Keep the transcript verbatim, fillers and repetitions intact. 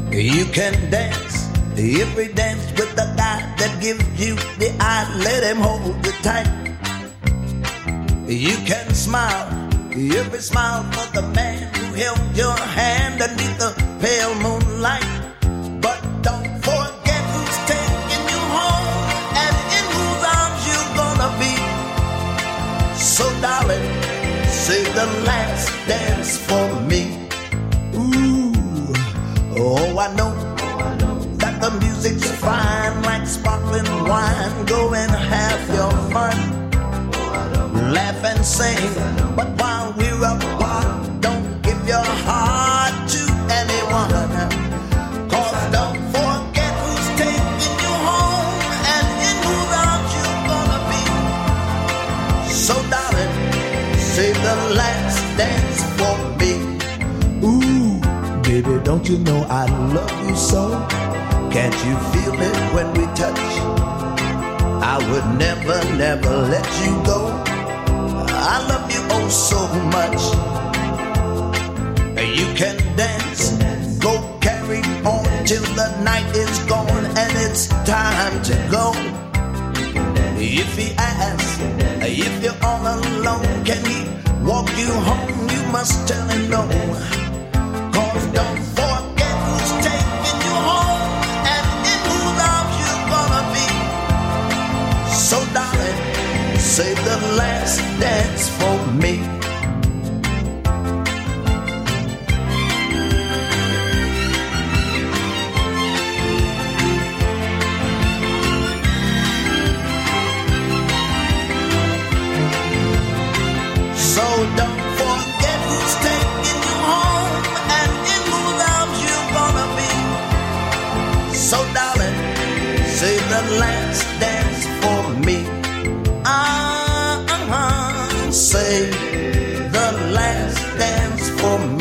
You can dance every dance with the guy that gives you the eye. Let him hold you tight. You can smile every smile for the man who held your hand beneath the pale moonlight. But don't forget who's taking you home and in whose arms you're gonna be. So darling, save the last dance for me. Ooh, oh I know that the music's fine like sparkling wine. Go and have your fun, laugh and sing. But while we're apart, don't give your heart to anyone. Cause don't forget who's taking you home and in whose arms you're gonna be. So darling, save the last dance for me. Ooh, baby, don't you know I love you so? Can't you feel it when we touch? I would never, never let you go. I love you oh so much. You can dance, go carry on till the night is gone and it's time to go. If he asks, if you're all alone, can he walk you home? You must tell him no. Cause don't forget who's taking you home and in whose arms you're gonna be. So darling, save the last dance for me. So don't forget who's taking you home and in whose arms you're gonna be. So darling, save the last dance for me. Uh-huh, save the last dance for me.